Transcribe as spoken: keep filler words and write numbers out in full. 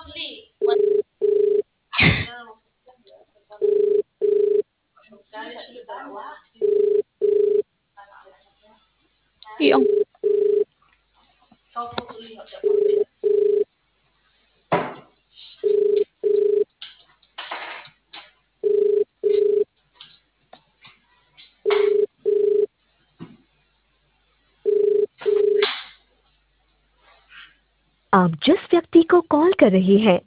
Ih, ang आप जिस व्यक्ति को कॉल कर रही हैं